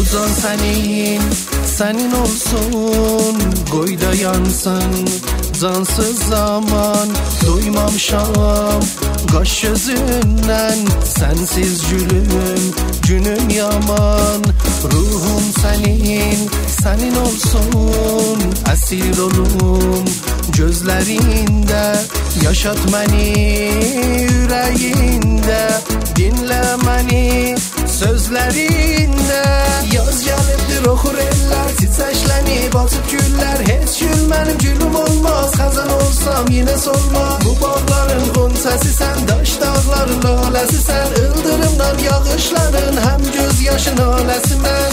Uzan senin olsun, koy da yansın cansız zaman. Doymamışam kaş gözünden, sensiz günüm yaman. Ruhum senin olsun, esir olum gözlerinde. Yaşat beni yüreğinde, dinle beni sözlerinde. Yaz gelibdir oxur eller, çiçeklenib açıb güller. Heç gül benim gülüm olmaz, xəzan olsam yine solmaz. Bu bağların qonçası sen, daş dağların laləsi sen. Ildırımdan yağışların hem göz yaşın aləsi mən.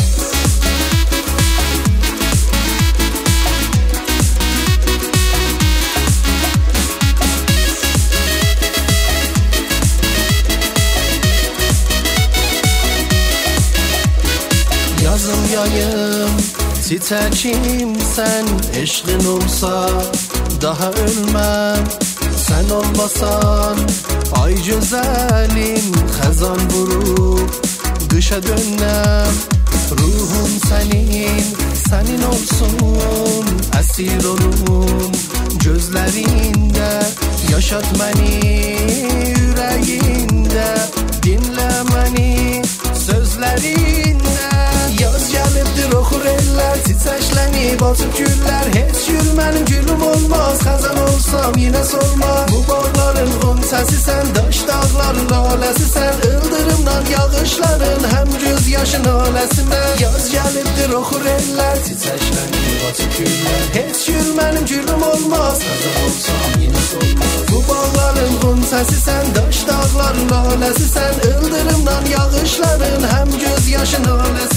Yazım yayım, çiçekim sen. Eşqin olsa daha ölmem. Sen olmasan ay güzelim, xəzan vurub qışa dönəm. Ruhum senin olsun, esir olum gözlerinde. Yaşat beni yüreğinde, dinle beni sözlerinde. Yaz gelibdir oxur eller, çiçeklenib açıb güller. Heç gül benim gülüm olmaz, xəzan olsam yine solmaz. Bu bağların qonçası sen, daş dağların laləsi sen. Ildırımdan yağışların hem göz yaşın aləsi mən. Yaz gelibdir oxur eller, çiçeklenib açıb güller. Heç gül benim gülüm olmaz, xəzan olsam yine solmaz. Bu bağların qonçası sen, daş dağların laləsi sen. Ildırımdan yağışların hem göz yaşın aləsi.